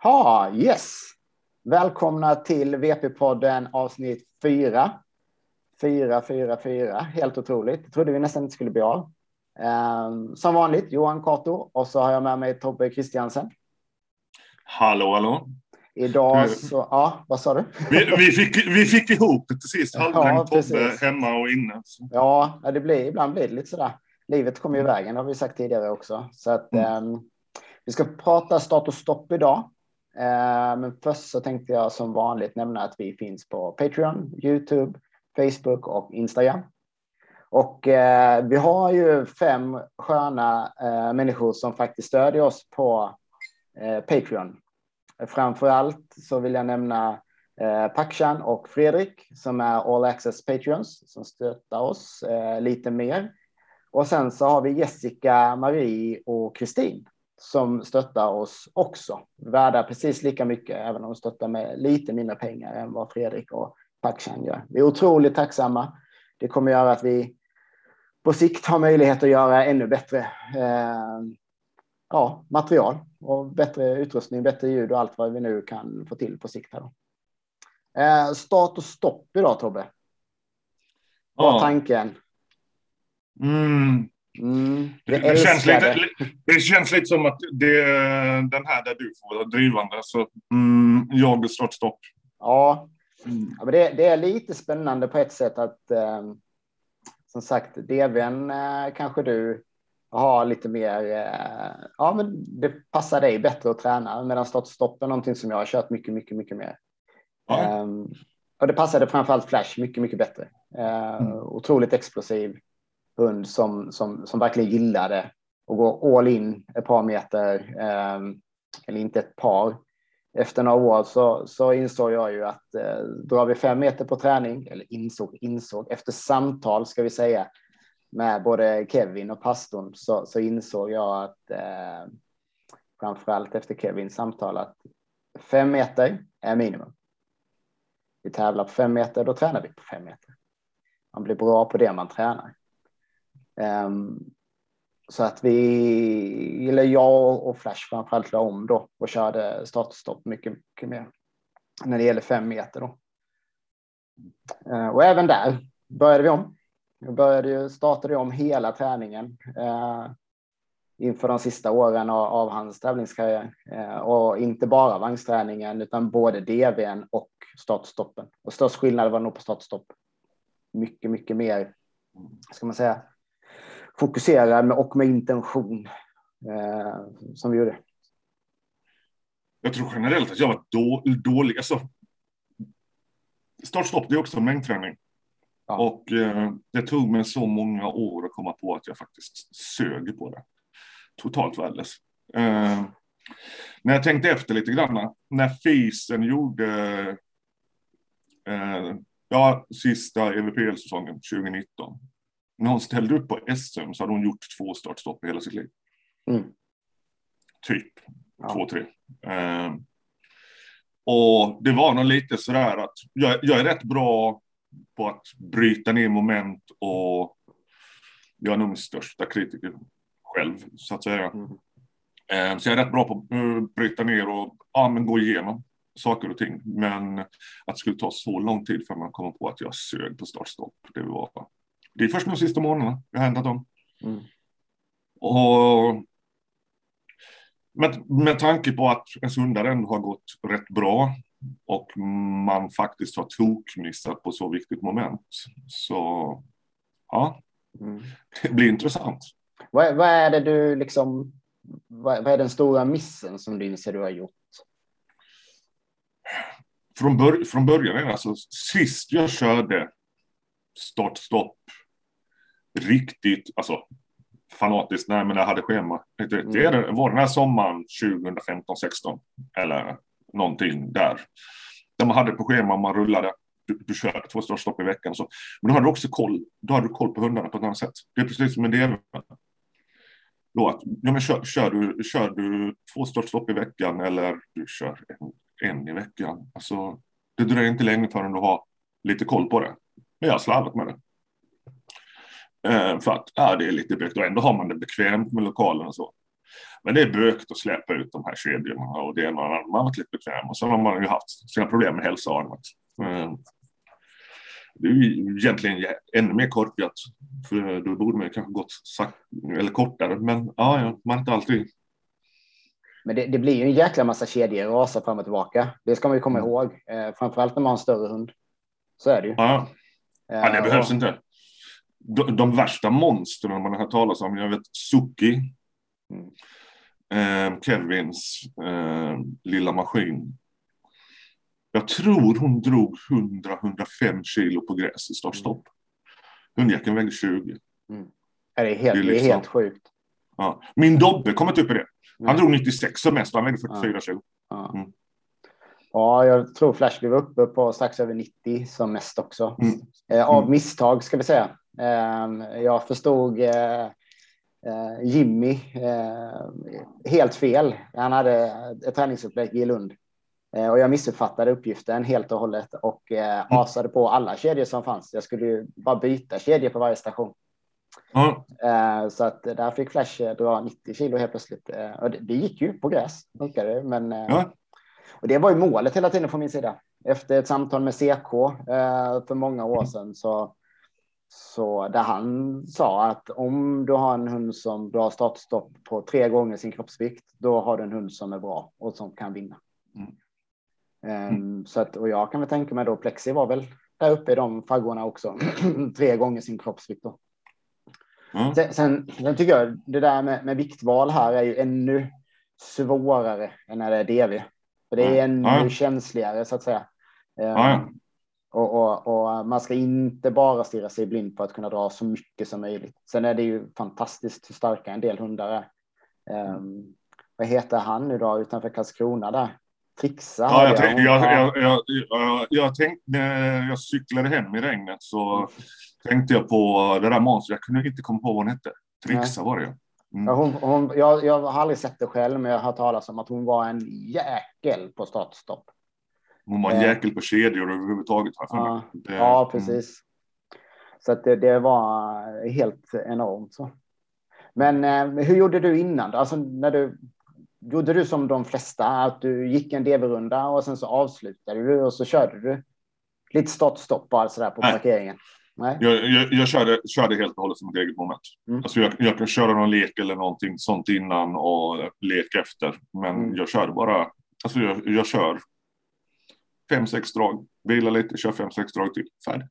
Yes. Välkomna till VP-podden avsnitt 4. 4. Helt otroligt. Jag trodde vi nästan inte skulle bli av. Som vanligt, Johan Kato. Och så har jag med mig Tobbe Christiansen. Hallå. Idag så... Ja, vad sa du? Vi fick ihop det till sist. Halvdräng Tobbe hemma och inne. Så. Ja, ibland blir det lite sådär. Livet kommer i vägen, har vi sagt tidigare också. Så att vi ska prata start och stopp idag. Men först så tänkte jag som vanligt nämna att vi finns på Patreon, YouTube, Facebook och Instagram. Och vi har ju 5 sköna människor som faktiskt stödjer oss på Patreon. Framförallt så vill jag nämna Pakshan och Fredrik som är All Access Patreons som stöttar oss lite mer. Och sen så har vi Jessica, Marie och Kristin som stöttar oss också. Värda precis lika mycket, även om de stöttar med lite mindre pengar än vad Fredrik och Pakshan gör. Vi är otroligt tacksamma. Det kommer göra att vi på sikt har möjlighet att göra ännu bättre material och bättre utrustning, bättre ljud och allt vad vi nu kan få till på sikt här då. Start och stopp idag, Tobbe. Vad var tanken? Det känns lite som att det är den här där du får vara drivande. Så jag start stopp. Ja, men det är lite spännande på ett sätt att som sagt, DVn kanske du har lite mer, men det passar dig bättre att träna, medan start stopp är någonting som jag har kört mycket mer. Ja. Och det passade framförallt Flash mycket bättre. Otroligt explosiv hund som verkligen gillade att gå all in ett par meter, eller inte ett par. Efter några år så insåg jag ju att drar vi 5 meter på träning, eller insåg efter samtal ska vi säga med både Kevin och pastorn, så insåg jag att framförallt efter Kevins samtal att 5 meter är minimum. Vi tävlar på 5 meter, då tränar vi på 5 meter. Man blir bra på det man tränar. Så att jag och Flash framförallt la om då och körde start och stopp mycket mer när det gäller 5 meter då. Och även där började vi om. Startade om hela träningen inför de sista åren av hans tävlingskarriär. Och inte bara vagnsträningen utan både DVn och startstoppen. Och störst skillnad var nog på startstopp. Mycket mer, ska man säga, fokuserad och med intention som vi gjorde. Jag tror generellt att jag var dålig. Alltså, startstopp, det är också mängdträning. Ja. Och det tog mig så många år att komma på att jag faktiskt sög på det. Totalt värdelös. När jag tänkte efter lite grann, när Fisen gjorde sista EVPL-säsongen 2019. När hon ställde upp på SM så hade hon gjort 2 startstopp i hela sitt liv. Typ 2-3. Och det var nog lite sådär att jag är rätt bra på att bryta ner moment, och jag är nog min största kritiker själv, så att säga. Så jag är rätt bra på att bryta ner och gå igenom saker och ting. Men att det skulle ta så lång tid för man kommer på att jag sög på startstopp, det är först de sista månaderna jag har hämtat dem. Och med tanke på att en hundar ändå har gått rätt bra och man faktiskt har tokmissat på så viktigt moment, så det blir intressant. Vad är det du liksom, vad är den stora missen som du inser du har gjort? Från början, alltså sist jag körde start-stopp riktigt, alltså fanatiskt, men jag hade schema. Det var den här sommaren 2015-16 eller någonting där man hade på schema, man rullade, du körde 2 startstopp i veckan så. Men då hade du också koll på hundarna på ett annat sätt. Det är precis som en del då att, kör du 2 startstopp i veckan eller du kör en i veckan, alltså det dröjer inte länge förrän du har lite koll på det. Men jag har slarvat med det. För att det är lite bögt och ändå har man det bekvämt med lokalen och så. Men det är bökigt att släppa ut de här kedjorna och det är någon annan man har varit lite bekväm. Och så har man ju haft sina problem med hälsa och annat. Det är ju egentligen ännu mer korkat, för då borde man ju kanske gått eller kortare, men ja, man är inte alltid. Men det blir ju en jäkla massa kedjor och rasa fram och tillbaka. Det ska man ju komma ihåg. Framförallt när man har en större hund. Så är det ju. Ja, det behövs inte. De värsta monstren man har hört talas om, jag vet Suki, Kevins lilla maskin. Jag tror hon drog 100-105 kilo på gräs i startstopp. Hundjäkeln vägde 20. Det är helt sjukt. Ja. Min Dobbe kommer typ i det. Han drog 96 som mest, han vägde 44 kilo. Ja, jag tror Flash blev uppe på strax över 90 som mest också. Av misstag ska vi säga. Jag förstod Jimmy helt fel. Han hade ett träningsupplägg i Lund. Och jag missuppfattade uppgiften helt och hållet och asade på alla kedjor som fanns. Jag skulle ju bara byta kedjor på varje station. Så att där fick Flash dra 90 kilo helt plötsligt. Och det gick ju på gräs. Men, och det var ju målet hela tiden från min sida. Efter ett samtal med CK för många år sedan så där han sa att om du har en hund som du har startstopp på 3 gånger sin kroppsvikt, då har du en hund som är bra och som kan vinna. Så att, och jag kan väl tänka mig då, Plexi var väl där uppe i de faggorna också. 3 gånger sin kroppsvikt då. Sen tycker jag det där med viktval här är ju ännu svårare än när det är DV. För det är ännu känsligare så att säga. Och man ska inte bara stirra sig blind på att kunna dra så mycket som möjligt. Sen är det ju fantastiskt hur starka en del hundar är. Vad heter han nu då utanför Karlskrona där? Trixa. Jag tänkte när jag cyklade hem i regnet så tänkte jag på det där monstret. Jag kunde inte komma på vad hon hette. Trixa var det. Jag har aldrig sett det själv, men jag har hört talas om att hon var en jäkel på startstopp. Hon var en jäkel på kedjor överhuvudtaget. Ja, precis. Så att det var helt enormt. Så. Men hur gjorde du innan? Alltså gjorde du som de flesta, att du gick en DV-runda och sen så avslutade du och så körde du lite start-stopp bara sådär på parkeringen? Nej. Jag körde helt och hållet som ett eget moment. Alltså jag kan köra någon lek eller någonting sånt innan och lek efter. Men jag körde bara, alltså jag kör 5-6 drag, vilar lite, kör 5-6 drag till, färdig.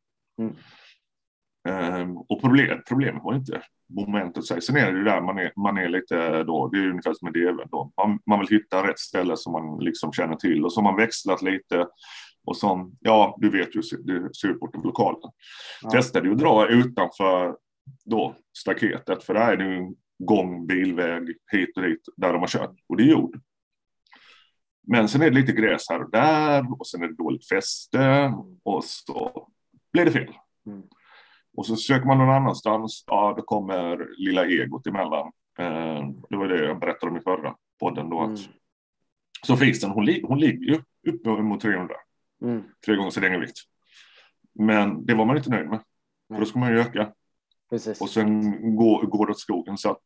Och problemet var inte momentet sig. Sen är det där man är lite då, det är ungefär som med DV då. Man vill hitta rätt ställe som man liksom känner till och så har man växlat lite och som, ja, du vet ju det ser ut på lokalen. Testade ju att dra utanför då staketet, för där är det ju en gång, bilväg hit och dit där de har kört och det är jord. Men sen är det lite gräs här och där och sen är det dåligt fäste och så blir det fel. Och så söker man någon annanstans, då kommer lilla egot emellan. Det var det jag berättade om i förra podden då. Att så finns hon ligger ju uppe mot 300. 3 gånger sin egen vikt. Men det var man inte nöjd med. För då ska man ju öka. Precis. Och sen går det åt skogen. Så att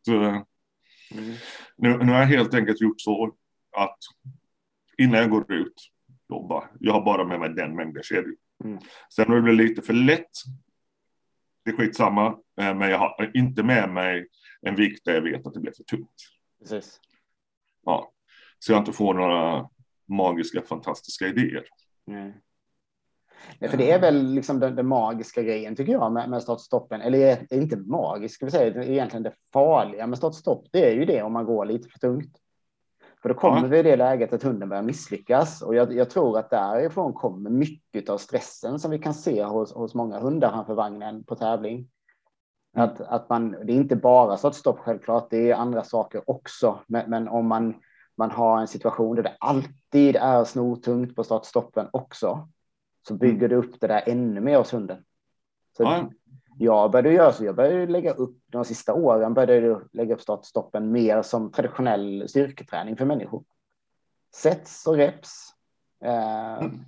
nu har jag helt enkelt gjort så att innan jag går ut, jag har bara med mig den mängden kedjor. Sen när det blir lite för lätt, det är skitsamma, men jag har inte med mig en vikt där jag vet att det blir för tungt. Precis. Ja, så jag inte får några magiska, fantastiska idéer. Nej, för det är väl liksom den magiska grejen tycker jag med startstoppen. Eller inte magisk, ska vi säga. Det är egentligen det farliga med startstopp. Det är ju det om man går lite för tungt. För då kommer vi i det läget att hunden börjar misslyckas. Och jag tror att därifrån kommer mycket av stressen som vi kan se hos många hundar framför vagnen på tävling. Att det är inte bara startstopp självklart, det är andra saker också. Men om man har en situation där det alltid är snortungt på startstoppen också, så bygger det upp det där ännu mer hos hunden. Så jag började lägga upp de sista åren, lägga upp startstoppen mer som traditionell styrketräning för människor. Sets och reps.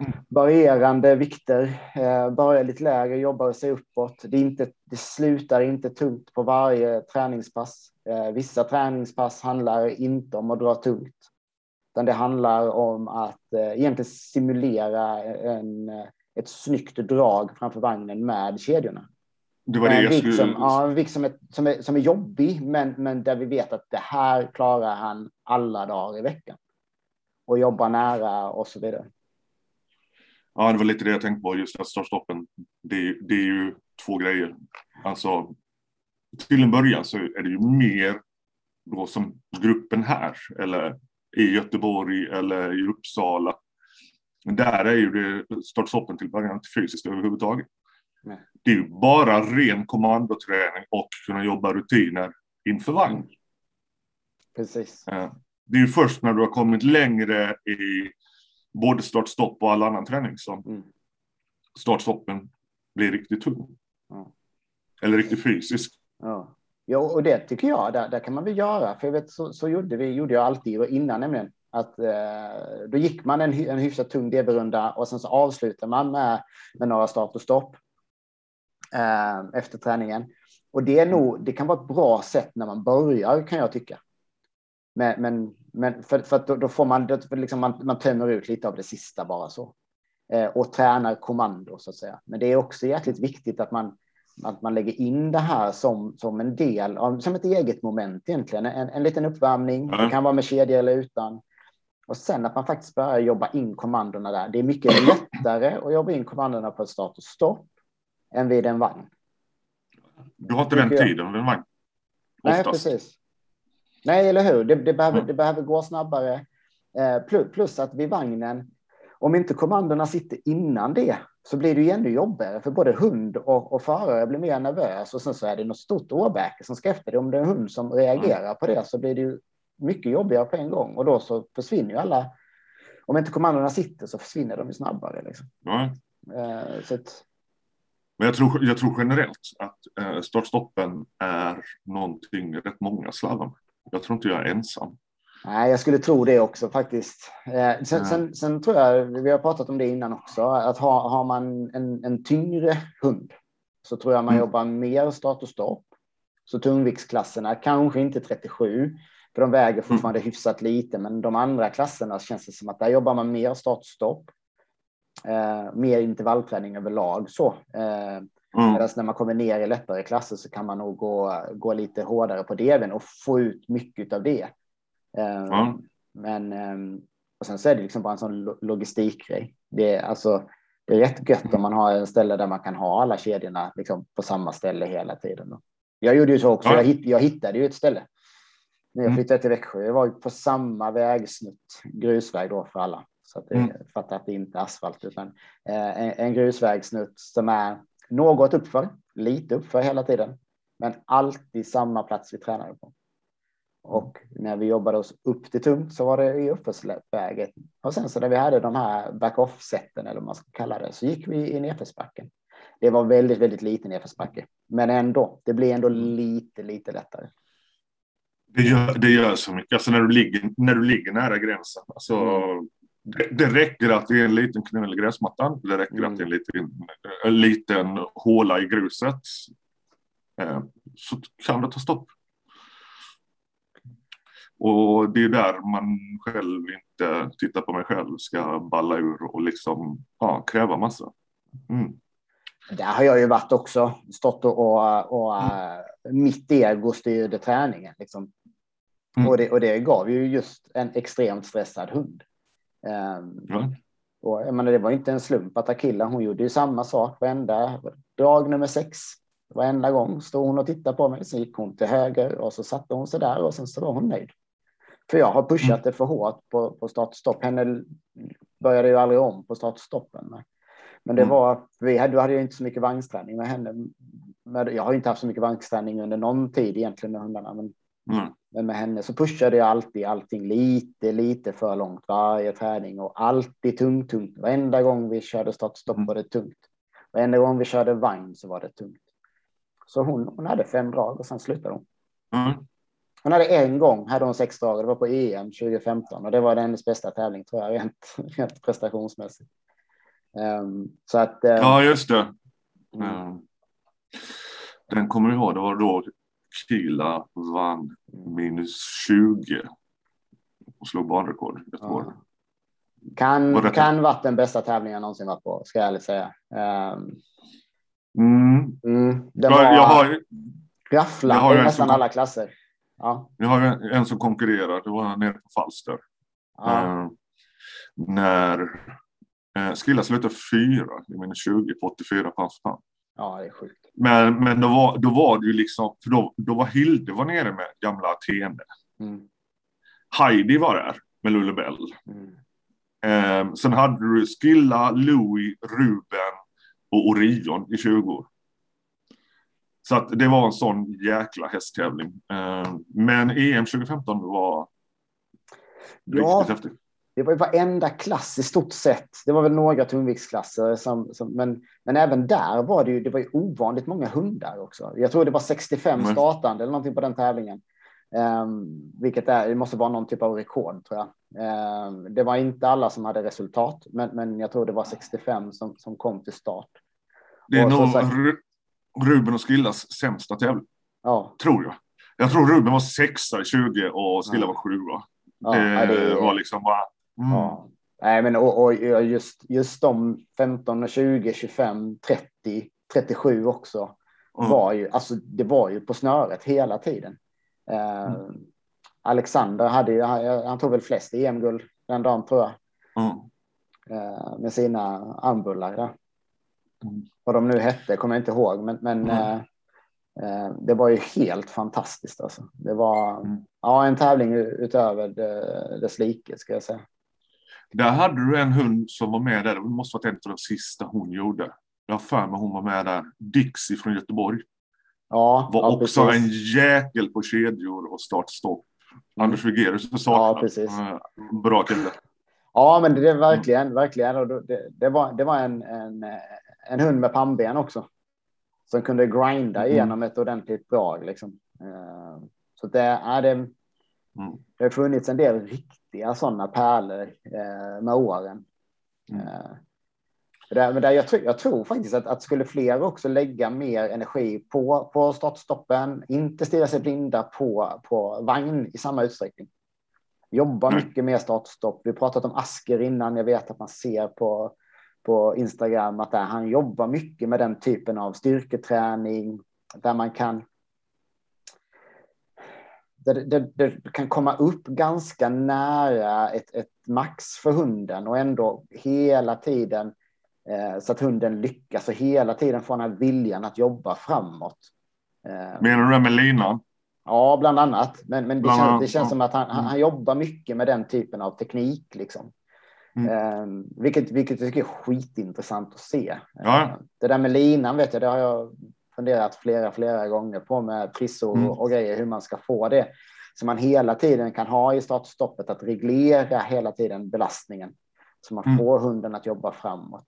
varierande vikter, börjar lite lägre, jobbar sig uppåt. Det slutar inte tungt på varje träningspass. Vissa träningspass handlar inte om att dra tungt, utan det handlar om att egentligen simulera ett snyggt drag framför vagnen med kedjorna. Det var det jag skulle... En vikt som är jobbig, men där vi vet att det här klarar han alla dagar i veckan. Och jobbar nära och så vidare. Ja, det var lite det jag tänkte på, just att startstoppen. Det är ju två grejer. Alltså, till en början så är det ju mer då som gruppen här, eller i Göteborg eller i Uppsala. Men där är ju det startstoppen till början inte fysiskt överhuvudtaget. Nej. Det är ju bara ren kommandoträning och kunna jobba rutiner inför vagn. Precis. Det är ju först när du har kommit längre i både startstopp och all annan träning som startstoppen blir riktigt tung. Ja. Eller riktigt fysisk. Ja. Ja, och det tycker jag, där kan man väl göra. För jag vet, så gjorde jag alltid och innan nämligen. Att då gick man en hyfsat tung DB-runda och sen så avslutar man med några start och stopp efter träningen. Och det kan vara ett bra sätt när man börjar, kan jag tycka. Men för att då får man liksom man tömmer ut lite av det sista bara så. Och tränar kommando så att säga. Men det är också jäkligt viktigt att man lägger in det här som en del av, som ett eget moment egentligen. En liten uppvärmning. Det kan vara med kedja eller utan. Och sen att man faktiskt börjar jobba in kommandona där. Det är mycket lättare att jobba in kommandona på ett start och stopp än vid en vagn. Du har inte den tiden vid en vagn. Nej, precis. Nej, eller hur? Det behöver gå snabbare. Plus att vid vagnen, om inte kommandona sitter innan det, så blir det ju ännu jobbigare. För både hund och förare blir mer nervös. Och sen så är det något stort åbäke som ska efter det. Om det är en hund som reagerar på det så blir det ju mycket jobbigare på en gång. Och då så försvinner ju alla. Om inte kommandona sitter så försvinner de ju snabbare. Liksom. Men jag tror generellt att startstoppen är någonting rätt många slarvar med. Jag tror inte jag är ensam. Nej, jag skulle tro det också faktiskt. Sen tror jag, vi har pratat om det innan också, att har man en tyngre hund så tror jag man jobbar mer start och stopp. Så tungviktsklasserna, kanske inte 37, för de väger fortfarande hyfsat lite, men de andra klasserna känns det som att där jobbar man mer start och stopp. Mer intervallträning överlag så. Medan när man kommer ner i lättare klasser så kan man nog gå lite hårdare på DV:n och få ut mycket av det. Men och sen så är det liksom bara en sån logistikgrej. Det är rätt gött om man har en ställe där man kan ha alla kedjorna liksom på samma ställe hela tiden. Då. Jag gjorde ju så också. Jag hittade ju ett ställe. När jag flyttade till Växjö. Jag var ju på samma vägsnutt, grusväg då för alla. Så att det fattar att det inte är asfalt utan en grusvägsnutt som är något uppför, lite uppför hela tiden. Men alltid samma plats vi tränade på. Och när vi jobbade oss upp till tungt så var det i uppförsläget. Och sen så när vi hade de här back-off-sätten eller vad man ska kalla det så gick vi i nedförsbacken. Det var väldigt, väldigt liten nedförsbacke. Men ändå, det blir ändå lite lättare. Det gör så mycket. Alltså när du ligger nära gränsen. Alltså, det räcker att det är en liten knöl i gräsmattan. Det räcker att det är en liten håla i gruset. Så kan det ta stopp. Och det är där man själv inte, tittar på mig själv, ska balla ur och liksom kräva massa. Där har jag ju varit också, stått och mitt ego styrde träningen. Liksom. Och det gav ju just en extremt stressad hund. Och jag menar, det var inte en slump att Akilla, hon gjorde ju samma sak varenda drag nummer 6. Varenda gång stod hon och tittade på mig, så gick hon till höger och så satte hon sig där och sen så var hon nöjd. För jag har pushat det för hårt på start och stopp. Henne började ju aldrig om på start och stoppen. Men det var, du hade ju inte så mycket vagnsträning med henne. Jag har ju inte haft så mycket vagnsträning under någon tid egentligen med hundarna. Men med henne så pushade jag alltid allting lite för långt varje träning. Och alltid tungt. Varenda gång vi körde start och stopp var det tungt. Varenda gång vi körde vagn så var det tungt. Så hon hade 5 drag och sen slutade hon. Hon hade en gång, hade hon 6 drag, det var på EM 2015 och det var hennes bästa tävling tror jag, rent prestationsmässigt. Så att, ja, just det. Den kommer jag ihåg. Det var då Kila vann -20 och slog banrekord. Ja. Kan varit den bästa tävlingen jag någonsin varit på, ska jag ärligt säga. Det var rafflande i nästan alla klasser. Ja. Jag har en som konkurrerar. Det var nere på Falster. Ja. När Skilla slutade 4 i -20 på 84 pass. Ja, det är sjukt. Men då var det ju liksom, för då var Hilde var nere med gamla Athene. Heidi var där med Lullebell. Sen hade du Skilla, Louis, Ruben och Orion i 20 år. Så att det var en sån jäkla hästtävling. Men EM 2015 var riktigt häftigt. Det var ju varenda klass i stort sett. Det var väl några tungviktsklasser. Men även där var det var ju ovanligt många hundar också. Jag tror det var 65 startande eller någonting på den tävlingen. Vilket det måste vara någon typ av rekord, tror jag. Det var inte alla som hade resultat. Men jag tror det var 65 som kom till start. Det är nog Ruben och Skillas sämsta tävling. Ja. Tror jag. Jag tror Ruben var 6 i 20 och Skilla var 7. Det var liksom bara... Ja. Nej, men och just de 15, 20, 25, 30, 37 också var ju, alltså det var ju på snöret hela tiden. Alexander han tog väl flest EM-guld den dagen, tror jag. Med sina armbullar där. Vad de nu hette kommer jag inte ihåg, men det var ju helt fantastiskt alltså. Det var en tävling utöver dess like, ska jag säga. Där hade du en hund som var med där. Det måste vara en av de sista hon gjorde. Jag har för mig hon var med där. Dixie från Göteborg. Var också en jäkel på kedjor och start-stopp. Anders Wigerius saknar. Bra kille. Ja, men det är verkligen. Och det var en hund med pannben också. Som kunde grinda igenom ett ordentligt drag. Liksom. Så det har funnits en del riktiga sådana pärlor med åren. Jag tror faktiskt att skulle fler också lägga mer energi på startstoppen, inte stirra sig blinda på vagn i samma utsträckning. Jobba mycket med startstopp. Vi pratat om Asker innan. Jag vet att man ser på Instagram att han jobbar mycket med den typen av styrketräning där man kan det kan komma upp ganska nära ett max för hunden och ändå hela tiden så att hunden lyckas och hela tiden får den här viljan att jobba framåt. Menar du det med linan? Ja, bland annat. Men det känns som att han jobbar mycket med den typen av teknik liksom. Vilket jag tycker är skitintressant att se. Det där med linan vet jag, det har jag funderat flera gånger på med trissor och grejer, hur man ska få det så man hela tiden kan ha i startstoppet att reglera hela tiden belastningen så man får hunden att jobba framåt.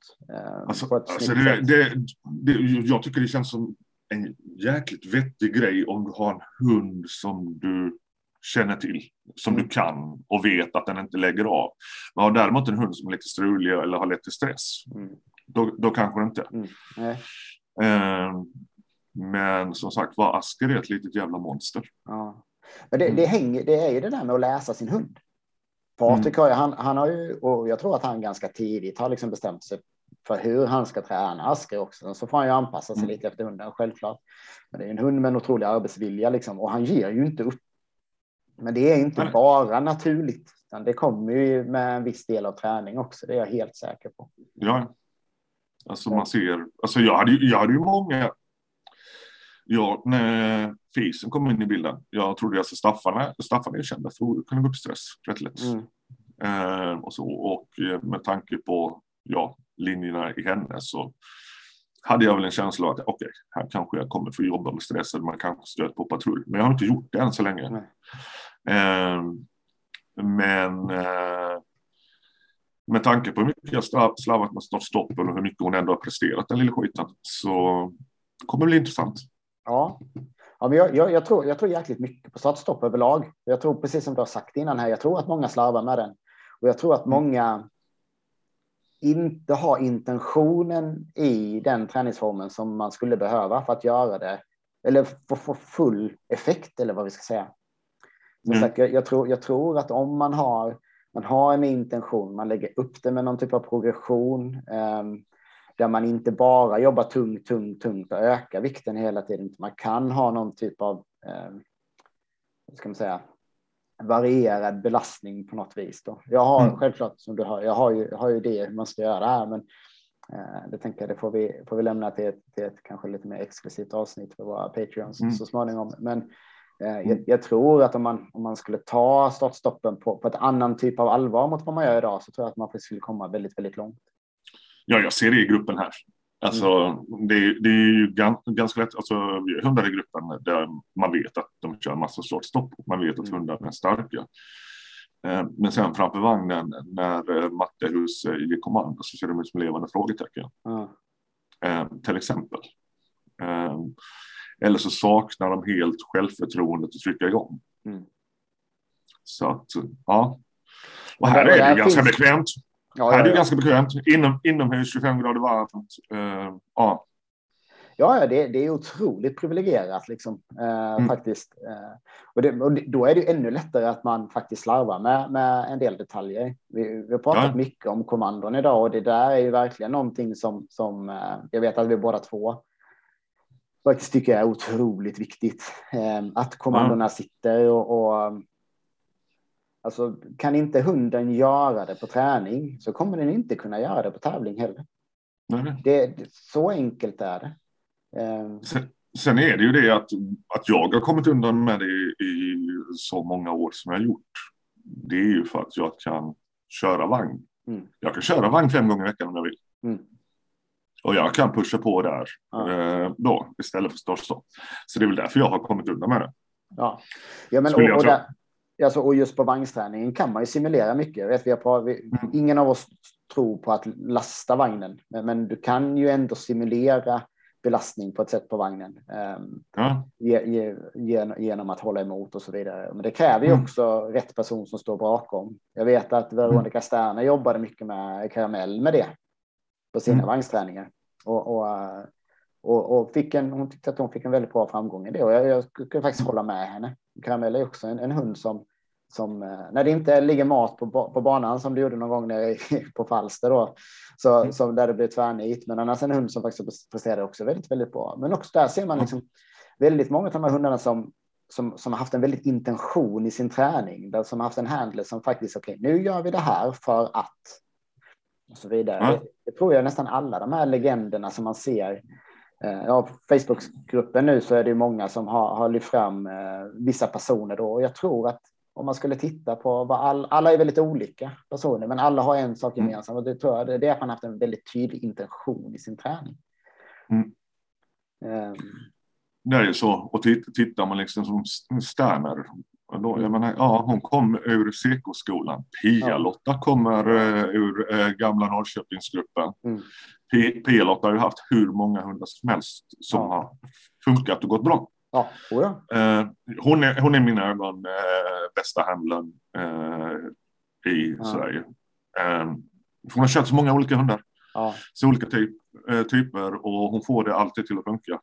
Jag tycker det känns som en jäkligt vettig grej om du har en hund som du känner till, som du kan och vet att den inte lägger av. Men har däremot en hund som är lite strulig eller har lite stress, då kanske det inte. Men som sagt, Asker är ett litet jävla monster. Ja. Men det är ju det där med att läsa sin hund. Patrik han har ju, och jag tror att han ganska tidigt har liksom bestämt sig för hur han ska träna Asker också. Så får han ju anpassa sig lite efter hunden, självklart. Men det är en hund med en otrolig arbetsvilja liksom, och han ger ju inte upp. Men det är inte bara naturligt, utan det kommer ju med en viss del av träning också, det är jag helt säker på. Ja, alltså man ser, alltså jag hade ju många, när Fisen kom in i bilden, jag trodde alltså Staffan är känd för att kunna gå upp stress rätt lätt. Och med tanke på linjerna i henne så hade jag väl en känsla av att okej, här kanske jag kommer få jobba med stress eller man kanske stöter på patrull. Men jag har inte gjort det än så länge. Men med tanke på hur mycket jag slavat med startstoppen och hur mycket hon ändå har presterat den lilla skiten så kommer det bli intressant. Ja, men jag tror jäkligt mycket på startstopp överlag. Jag tror precis som du har sagt innan här, jag tror att många slarvar med den. Och jag tror att många inte ha intentionen i den träningsformen som man skulle behöva för att göra det, eller få full effekt, eller vad vi ska säga. Jag tror att om man har en intention, man lägger upp det med någon typ av progression, där man inte bara jobbar tungt och ökar vikten hela tiden. Man kan ha någon typ av ska man säga, varierad belastning på något vis då. Jag har självklart, som du hör, jag har ju det man ska göra här, men det tänker jag, det får vi lämna till ett kanske lite mer exklusivt avsnitt för våra Patreons så småningom. Men jag tror att om man skulle ta startstoppen på ett annan typ av allvar mot vad man gör idag, så tror jag att man skulle komma väldigt, väldigt långt. Ja, jag ser det i gruppen här. Alltså, det är ju ganska lätt. Alltså, vi är hundar i gruppen där man vet att de kör massa startstopp. Man vet att hundarna är starka. Men sen framför vagnen, när Mattehus ger kommando, så ser de ut som levande frågetecken. Till exempel. Eller så saknar de helt självförtroendet att trycka igång. Så att, ja. Och här är det ju ganska bekvämt. Här är det ganska bekvämt. Inomhus 25 grader varmt. Ja. Ja, det är otroligt privilegierat liksom, faktiskt. Och då är det ju ännu lättare att man faktiskt slarvar med en del detaljer. Vi har pratat mycket om kommandon idag, och det där är ju verkligen någonting som jag vet att vi båda två faktiskt tycker är otroligt viktigt. Att kommandona sitter och alltså, kan inte hunden göra det på träning, så kommer den inte kunna göra det på tävling heller. Så enkelt är det. Sen är det ju det att jag har kommit undan med det i så många år som jag har gjort. Det är ju för att jag kan köra vagn. Jag kan köra vagn 5 gånger i veckan om jag vill. Och jag kan pusha på där då, istället för startstopp. Så det är väl därför jag har kommit undan med det. Ja men och just på vagnsträningen kan man ju simulera mycket. Ingen av oss tror på att lasta vagnen, men du kan ju ändå simulera belastning på ett sätt på vagnen genom att hålla emot och så vidare. Men det kräver ju också rätt person som står bakom. Jag vet att Veronica Sterner jobbade mycket med Karamell med det på sina vagnsträningar. Och hon tyckte att hon fick en väldigt bra framgång i det. Och jag skulle faktiskt hålla med henne. Karamell är också en hund som när det inte ligger mat på banan, som det gjorde någon gång nere på Falster då, så där det blev tvärnit. Men annars en hund som faktiskt presterar också väldigt, väldigt bra. Men också där ser man liksom väldigt många av de här hundarna som har haft en väldigt intention i sin träning. Där som har haft en handler som faktiskt, okej, nu gör vi det här för att, och så vidare. Det tror jag nästan alla de här legenderna som man ser. På Facebookgruppen nu så är det många som har lyft fram vissa personer då. Och jag tror att om man skulle titta på vad alla är väldigt olika personer, men alla har en sak gemensamt, och det tror jag det är att man haft en väldigt tydlig intention i sin träning. Det är ju så, och tittar man liksom som Sterner, då, jag menar, hon kom ur CK-skolan. Pia-Lotta kommer ur gamla Norrköpingsgruppen. Pia-Lotta har ju haft hur många hundar som helst som har funkat och gått bra. Hon är i mina ögon bästa handlaren i Sverige. Hon har kört så många olika hundar. Så olika typer, och hon får det alltid till att funka.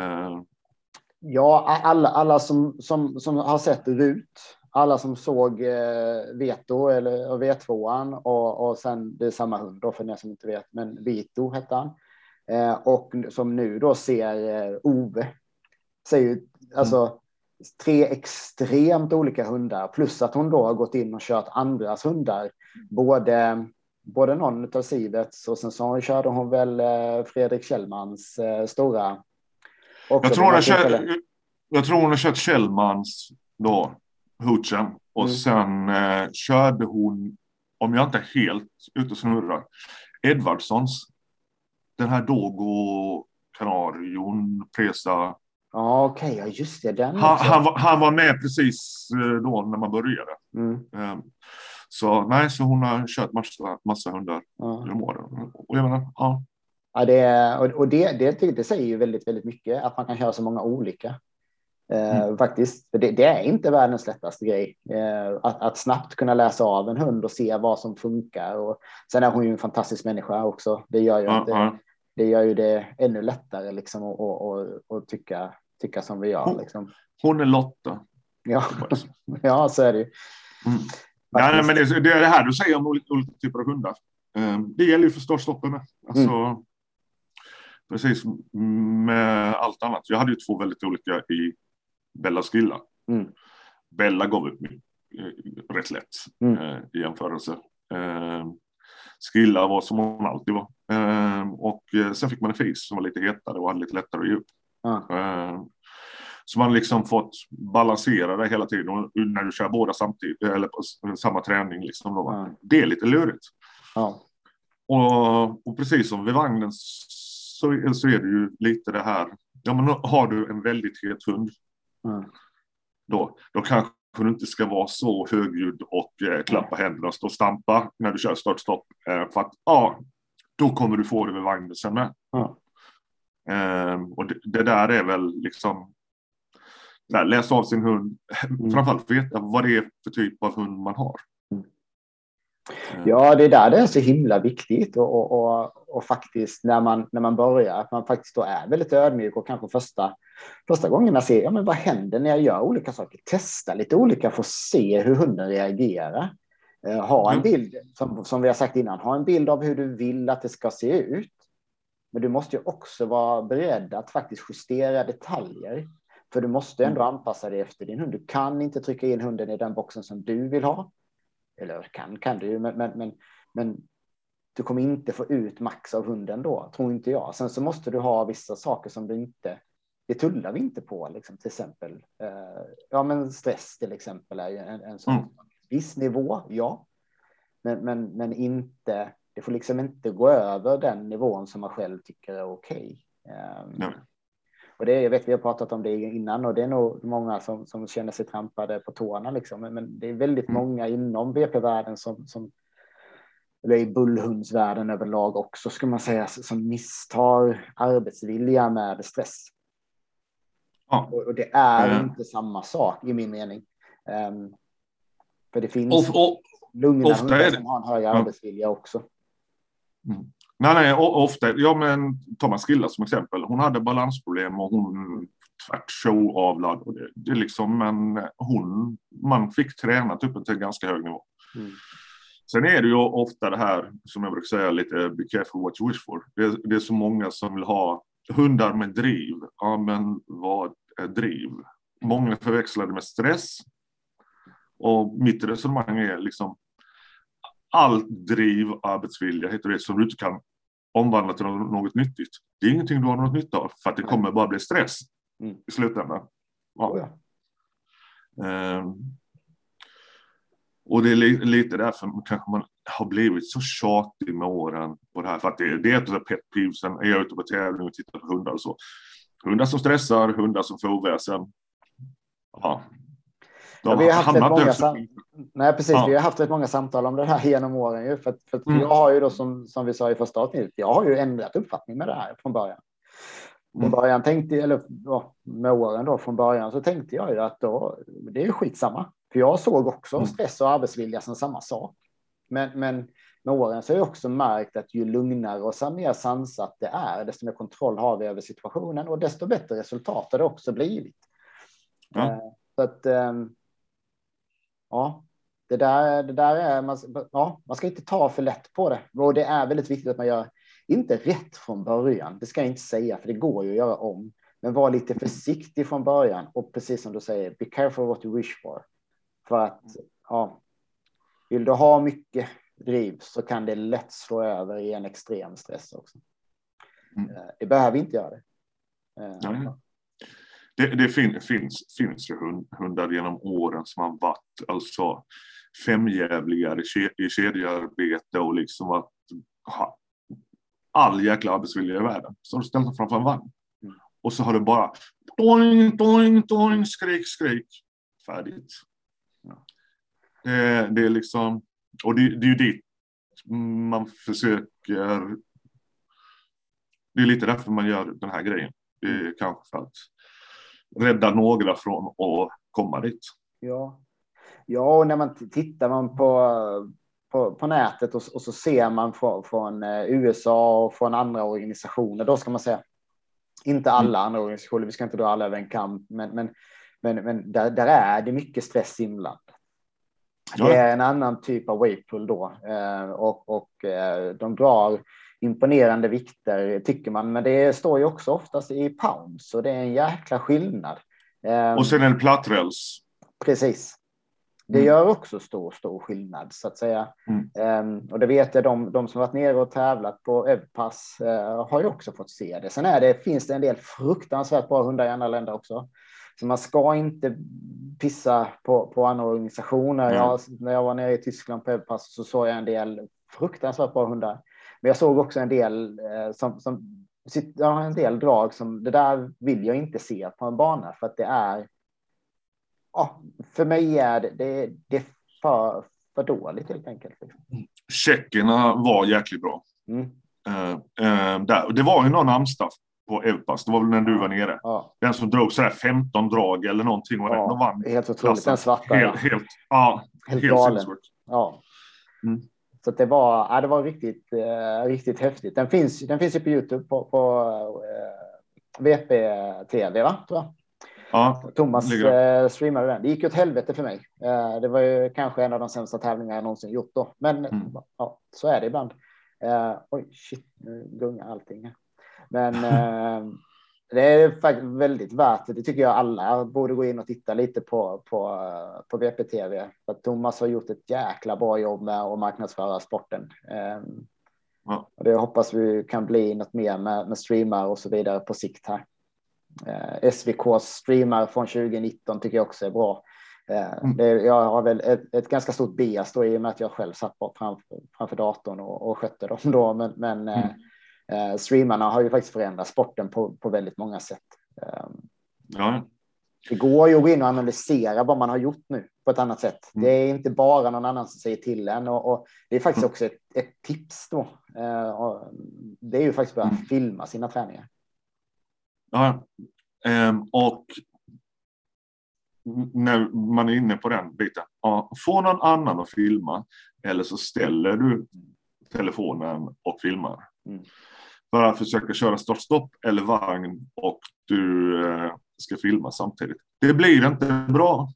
Alla som har sett Rut, alla som såg Veto eller V2an och sen det är samma hund då, för er som inte vet, men Vito hette han, och som nu då ser Ove, säger ju alltså 3 extremt olika hundar, plus att hon då har gått in och kört andras hundar, både någon av Sivets, och sen så körde hon väl Fredrik Kjellmans stora. Jag tror hon har kört Kjellmans då, Hutchen, och sen körde hon, om jag inte är helt ute och snurrar, Edvardssons, den här Dogo Canarion Presa. Just det, den han var med precis då när man började. Så hon har kört massa hundar genom åren. Och jag menar, det säger ju väldigt, väldigt mycket att man kan köra så många olika. Faktiskt. För det är inte världens lättaste grej. Att snabbt kunna läsa av en hund och se vad som funkar. Och sen är hon ju en fantastisk människa också. Det gör ju, det gör ju det ännu lättare liksom, att tycka som vi gör. Liksom. Hon är Lotta. Ja, ja, så är det ju. Nej, men det är det här du säger om olika typer av hundar. Det gäller ju förstås stoppen med. Alltså, precis med allt annat. Jag hade ju 2 väldigt olika i Bella och Skilla. Bella gav upp rätt lätt i jämförelse. Skilla var som hon alltid var. Och sen fick man en fis som var lite hetare och hade lite lättare att ge upp. Så man liksom fått balansera det hela tiden. Och när du kör båda samtidigt, eller på samma träning liksom då, det är lite lurigt. Och precis som vid vagnen så är det ju lite det här. Ja, men har du en väldigt het hund då kanske du inte ska vara så högljudd och klappa händerna och stå och stampa när du kör start-stopp. För att då kommer du få det vid vagnen sen med. Och det där är väl liksom läsa av sin hund, framförallt veta vad det är för typ av hund man har. Ja, det är där det är så himla viktigt och faktiskt när man börjar, att man faktiskt då är väldigt ödmjuk och kanske första gången ser, men vad händer när jag gör olika saker? Testa lite olika för att se hur hunden reagerar. Ha en bild, som vi har sagt innan, ha en bild av hur du vill att det ska se ut. Men du måste ju också vara beredd att faktiskt justera detaljer. För du måste ändå anpassa dig efter din hund. Du kan inte trycka in hunden i den boxen som du vill ha. Eller kan du ju, men du kommer inte få ut max av hunden då, tror inte jag. Sen så måste du ha vissa saker som du inte, det tullar vi inte på, liksom, till exempel. Men stress till exempel är ju en sån viss nivå, ja. Men inte, det får liksom inte gå över den nivån som man själv tycker är okej. Och det, jag vet vi har pratat om det innan och det är nog många som känner sig trampade på tårna liksom. Men det är väldigt många inom BP-världen eller i bullhundsvärlden överlag också, ska man säga, som misstar arbetsvilja med stress. Och det är inte samma sak i min mening. För det finns lugna hundar som har en hög arbetsvilja också. Nej, ofta. Ja, men Thomas Skilla som exempel. Hon hade balansproblem och hon tvärt show-avlad. Och det är liksom man fick träna typ till en ganska hög nivå. Sen är det ju ofta det här som jag brukar säga lite be careful what you wish for. Det är så många som vill ha hundar med driv. Ja, men vad är driv? Många förväxlar det med stress. Och mitt resonemang är liksom allt driv, arbetsvilja heter det, som du inte kan omvandla till något nyttigt. Det är ingenting du har något nytta av, för att det kommer bara bli stress i slutändan. Och det är lite därför kanske man har blivit så tjatig med åren på det här, för att det är ett av pet peevesen. Är jag ute på tävling och tittar på hundar och så. Hundar som stressar, hundar som får oväsen. Vi har haft vi har haft rätt många samtal om det här genom åren ju, för jag har ju då som vi sa i första avsnittet, jag har ju ändrat uppfattning med det här från början. Från början med åren då, från början så tänkte jag ju att då, det är ju skitsamma. För jag såg också stress och arbetsvilja som samma sak. Men med åren så har jag också märkt att ju lugnare och mer sansat det är, desto mer kontroll har vi över situationen och desto bättre resultat har det också blivit. Så att det där är man ska inte ta för lätt på det. Och det är väldigt viktigt att man gör inte rätt från början. Det ska jag inte säga, för det går ju att göra om. Men var lite försiktig från början. Och precis som du säger, be careful what you wish for. För att vill du ha mycket driv så kan det lätt slå över i en extrem stress också. Det behöver inte göra det. Det finns ju hundar genom åren som har varit alltså femjävligare i kedjearbete och liksom att all jäkla arbetsvilja i världen. Så har du ställt dem framför en vagn. Och så har du bara doing, doing, doing, skrik. Färdigt. Det är liksom, och det är ju dit man försöker, det är lite därför man gör den här grejen. Det är kanske för att rädda några från att komma dit. Ja, och när man tittar man på nätet och så ser man från USA och från andra organisationer, då ska man säga, inte alla andra organisationer, vi ska inte dra alla över en kamp, men där är det mycket stress inblandat. Det är en annan typ av weightpull då, och de drar imponerande vikter, tycker man, men det står ju också oftast i pounds, så det är en jäkla skillnad. Och sen en platträls. Precis. Det gör också stor skillnad, så att säga. Och det vet jag, de som varit nere och tävlat på Evpass har ju också fått se det. Sen finns det en del fruktansvärt bra hundar i andra länder också. Så man ska inte pissa på andra organisationer. När jag var nere i Tyskland på Evpass så såg jag en del fruktansvärt bra hundar. Men jag såg också en del en del drag som det där vill jag inte se på en bana, för att det är, för mig är det är för dåligt helt enkelt. Tjeckerna var jäkligt bra. Det var ju någon Amstaff på Evpass. Det var väl när du var nere. Ja. Den som drog så här 15 drag eller någonting. Och den vann. Helt otroligt. Den svarta. Helt galen. Ja. Så det var riktigt häftigt. Den finns ju på YouTube på VP-TV, va? Tror jag. Ja, Thomas streamade den. Det gick åt helvete för mig. Det var ju kanske en av de sämsta tävlingar jag någonsin gjort då. Men så är det ibland. Oj, shit, nu gungar allting här. Men det är faktiskt väldigt värt det. Det tycker jag alla borde gå in och titta lite på VPTV. För att Thomas har gjort ett jäkla bra jobb med att marknadsföra sporten. Och det hoppas vi kan bli något mer med streamar och så vidare på sikt här. SVKs streamar från 2019 tycker jag också är bra. Jag har väl ett ganska stort bias då, i och med att jag själv satt framför datorn och skötte dem då, men streamarna har ju faktiskt förändrat sporten på väldigt många sätt. Det går ju att gå in och analysera vad man har gjort nu på ett annat sätt. Det är inte bara någon annan som säger till en, och det är faktiskt också ett tips då. Det är ju faktiskt bara att filma sina träningar. Ja, och när man är inne på den biten, få någon annan att filma, eller så ställer du telefonen och filmar. För att försöka köra start-stopp eller vagn och du ska filma samtidigt. Det blir inte bra.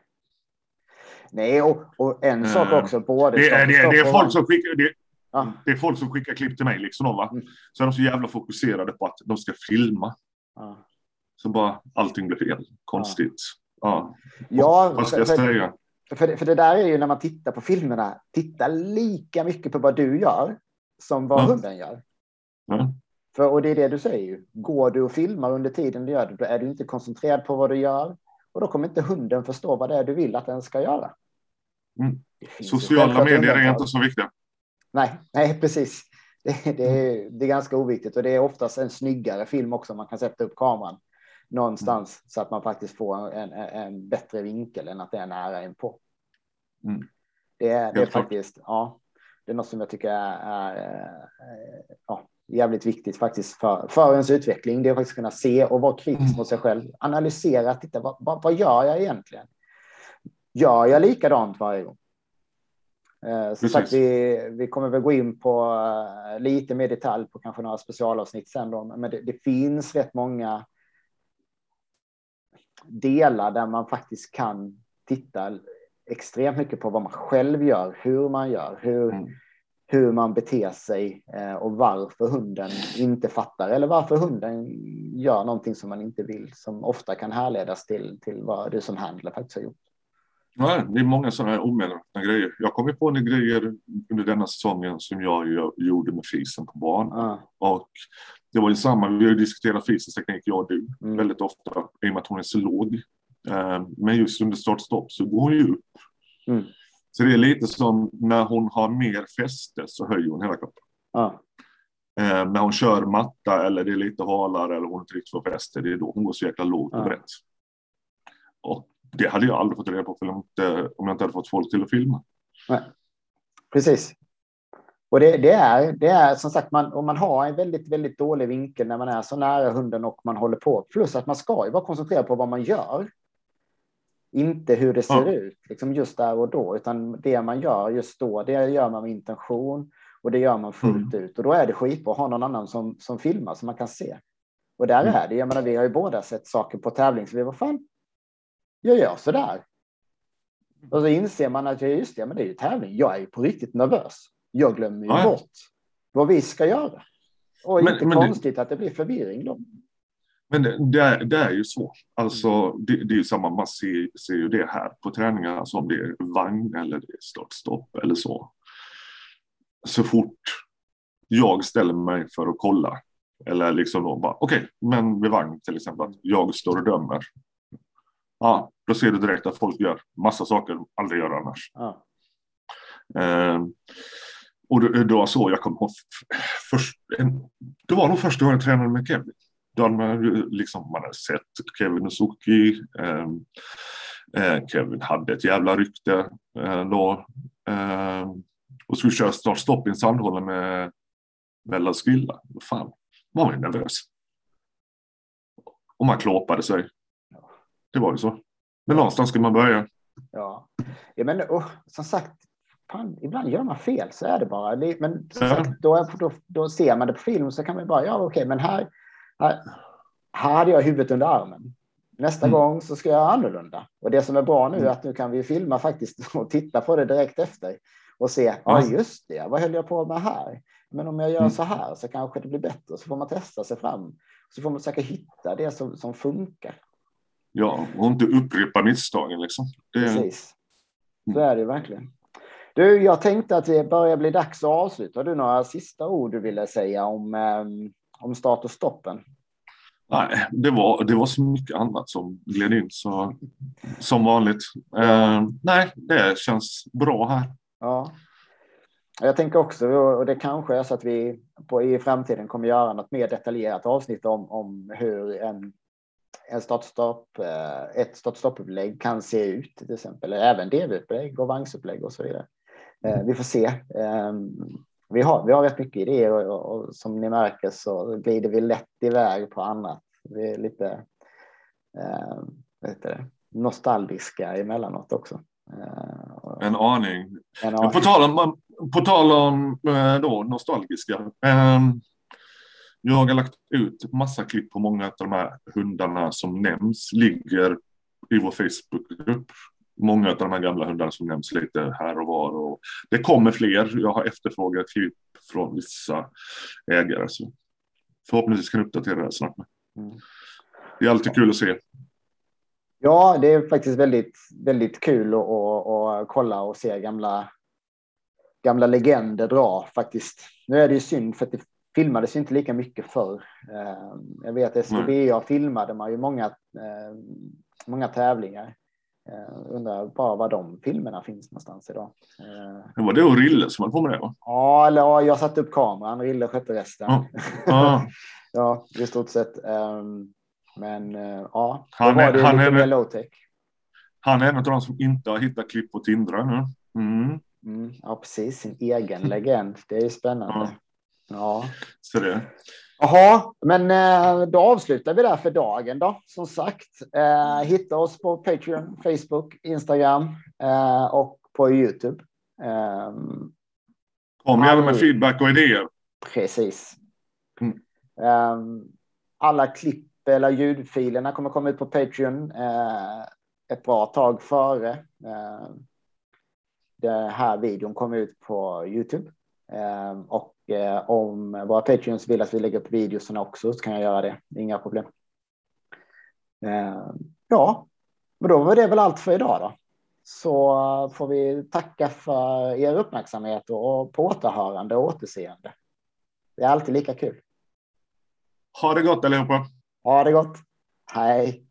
Nej, och en sak också, både det är folk som skickar det är folk som skickar klipp till mig liksom, va? Så är de så jävla fokuserade på att de ska filma. Så bara allting blir fel. Konstigt. Vad ska jag säga? För det där är ju, när man tittar på filmerna, titta lika mycket på vad du gör som vad hunden gör. Och det är det du säger ju. Går du och filmar under tiden du gör det, då är du inte koncentrerad på vad du gör. Och då kommer inte hunden förstå vad det är du vill att den ska göra. Sociala medier är inte så viktiga. Nej, precis. Det är ganska oviktigt. Och det är oftast en snyggare film också. Man kan sätta upp kameran någonstans så att man faktiskt får en bättre vinkel än att det är nära in på. Det är faktiskt, det är något som jag tycker är jävligt viktigt faktiskt för ens utveckling. Det är faktiskt kunna se och vara kritisk mot sig själv. Analysera, titta, vad gör jag egentligen? Gör jag likadant varje gång? Så sagt, vi kommer väl gå in på lite mer detalj på kanske några specialavsnitt sen då, men det finns rätt många delar där man faktiskt kan titta extremt mycket på vad man själv gör, hur man gör, hur man beter sig, och varför hunden inte fattar, eller varför hunden gör någonting som man inte vill, som ofta kan härledas till vad du som handlar faktiskt har gjort. Ja, det är många sådana här omedvetna grejer. Jag kom på en grejer under denna säsongen som jag gjorde med fisen på banan. Och det var ju samma, vi har ju diskuterat fisens teknik, jag och du, väldigt ofta, i och med att hon är så låg. Men just under start-stopp så går hon ju upp. Så det är lite som när hon har mer fäste så höjer hon hela kroppen. När hon kör matta eller det är lite halare eller hon inte riktigt får fäste, det är då hon går så jäkla lågt och brett. Och det hade jag aldrig fått reda på om jag inte hade fått folk till att filma. Nej, precis. Och det är som sagt, om man har en väldigt, väldigt dålig vinkel när man är så nära hunden och man håller på. Plus att man ska ju vara koncentrerad på vad man gör. Inte hur det ser ut liksom just där och då, utan det man gör just då, det gör man med intention och det gör man fullt ut. Och då är det skitbra att ha någon annan som filmar så man kan se. Och där är det, jag menar, vi har ju båda sett saker på tävling så vi var fan, jag gör så där. Och så inser man att just det, men det är ju tävling. Jag är ju på riktigt nervös. Jag glömmer ju bort vad vi ska göra. Och inte konstigt att det blir förvirring då. Men det är ju så. Alltså, det är ju samma, man ser ju det här på träningarna som det är vagn eller det är start-stopp eller så. Så fort jag ställer mig för att kolla eller liksom då bara, okej, men vid vagn till exempel, att jag står och dömer. Ja, då ser du direkt att folk gör massa saker de aldrig gör annars. Ja. Och då så, jag kom ihåg det var nog första gången jag tränade med Kevin. Då hade man hade sett Kevin och Suki. Kevin hade ett jävla rykte då. Och skulle köra start-stopp i en sandhålla med Bella Skilla. Fan, man var ju nervös. Och man klåpade sig. Det var ju så. Men någonstans skulle man börja. Ja men som sagt, fan, ibland gör man fel, så är det bara. Men som sagt, då ser man det på film så kan man bara, okej, men här hade jag huvudet under armen. Nästa gång så ska jag göra annorlunda. Och det som är bra nu är att nu kan vi filma faktiskt och titta på det direkt efter. Och se, just det, vad höll jag på med här? Men om jag gör så här så kanske det blir bättre. Så får man testa sig fram. Så får man försöka hitta det som funkar. Ja, och inte upprepa misstagen liksom. Precis. Så är det verkligen. Du, jag tänkte att det börjar bli dags att avsluta. Har du några sista ord du ville säga om start och stoppen? Nej, det var så mycket annat som gled in så, som vanligt. Nej, det känns bra här. Ja, jag tänker också, och det kanske är så att vi i framtiden kommer göra något mer detaljerat avsnitt om hur ett start-stopp-upplägg kan se ut till exempel. Även DV-upplägg och vagnsupplägg och så vidare. Vi får se. Vi har rätt mycket idéer och som ni märker så glider vi lätt iväg på annat. Vi är lite nostalgiska emellanåt också. En aning. På tal om då, nostalgiska. Jag har lagt ut massa klipp på många av de här hundarna som nämns. Ligger i vår Facebookgrupp. Många av de här gamla hundarna som nämns lite här och var. Och det kommer fler. Jag har efterfrågat klipp från vissa ägare. Så förhoppningsvis kan jag uppdatera det snart. Det är alltid kul att se. Ja, det är faktiskt väldigt, väldigt kul att kolla och se gamla legender dra faktiskt. Nu är det ju synd för att det filmades inte lika mycket förr. Jag vet att SKB filmade man ju många tävlingar. Undrar bara var de filmerna finns någonstans idag. Det var det och Rille som höll på med det, va? Ja, jag satte upp kameran. Rille skötte resten. Ja, i stort sett. Men ja, han är lite low-tech. Han är en av de som inte har hittat klipp på Tindra nu. Ja, precis. Sin egen legend. Det är ju spännande. Ja. Så det. Jaha, men då avslutar vi där för dagen då. Som sagt, hitta oss på Patreon, Facebook, Instagram och på YouTube. Kom gärna med feedback och idéer. Precis. Alla klipp eller ljudfilerna kommer komma ut på Patreon ett bra tag före den här videon kommer ut på YouTube. Och om våra Patreons vill att vi lägger upp videorna också så kan jag göra det. Inga problem. Ja, men då var det väl allt för idag då. Så får vi tacka för er uppmärksamhet och på återhörande och återseende. Det är alltid lika kul. Ha det gott allihopa. Ha det gott. Hej.